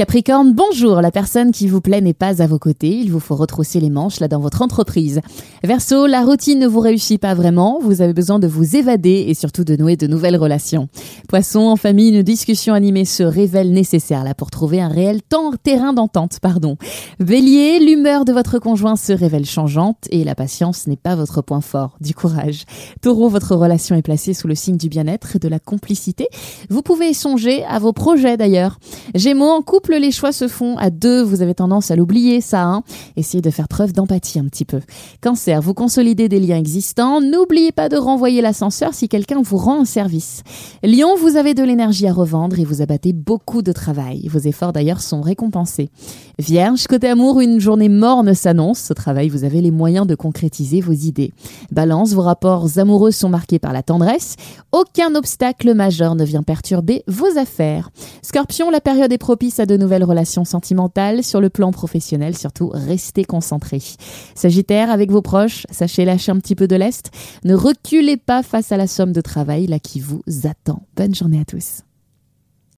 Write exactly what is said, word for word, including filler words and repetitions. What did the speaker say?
Capricorne, bonjour. La personne qui vous plaît n'est pas à vos côtés. Il vous faut retrousser les manches là dans votre entreprise. Verseau, la routine ne vous réussit pas vraiment. Vous avez besoin de vous évader et surtout de nouer de nouvelles relations. Poisson, en famille, une discussion animée se révèle nécessaire là pour trouver un réel temps, terrain d'entente. Pardon. Bélier, l'humeur de votre conjoint se révèle changeante et la patience n'est pas votre point fort. Du courage. Taureau, votre relation est placée sous le signe du bien-être et de la complicité. Vous pouvez songer à vos projets d'ailleurs. Gémeaux, en couple, les choix se font à deux. Vous avez tendance à l'oublier, ça, hein. Essayez de faire preuve d'empathie un petit peu. Cancer, vous consolidez des liens existants. N'oubliez pas de renvoyer l'ascenseur si quelqu'un vous rend un service. Lion, vous avez de l'énergie à revendre et vous abattez beaucoup de travail. Vos efforts d'ailleurs sont récompensés. Vierge, côté amour, une journée morne s'annonce. Au travail, vous avez les moyens de concrétiser vos idées. Balance, vos rapports amoureux sont marqués par la tendresse. Aucun obstacle majeur ne vient perturber vos affaires. Scorpion, la période est propice à de nouvelles relations sentimentales. Sur le plan professionnel, surtout, restez concentrés. Sagittaire, avec vos proches, sachez lâcher un petit peu de lest. Ne reculez pas face à la somme de travail là qui vous attend. Bonne journée à tous.